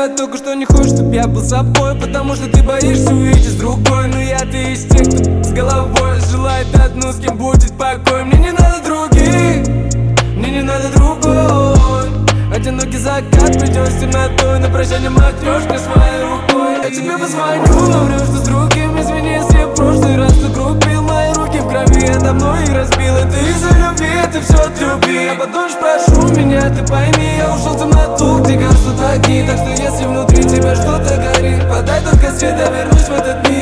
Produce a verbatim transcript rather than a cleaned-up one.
знаю только, что не хочешь, чтоб я был собой, потому что ты боишься увидеть с другой. Но я-то из тех, кто с головой желает одну, с кем будет покой. Мне не надо других, мне не надо другой. Одинокий закат придет с темнотой, на прощание махнешь мне своей рукой. Я тебе позвоню, но врешь, что с другим. Извини, если я в прошлый раз укрупил мои руки в крови, я давно их разбил. Это из-за любви, это все от любви. А потом ж прошу меня, ты пойми, я ушел в темноту, где кажутся такие. Так что если внутри тебя что-то горит, подай только свет, я вернусь в этот мир.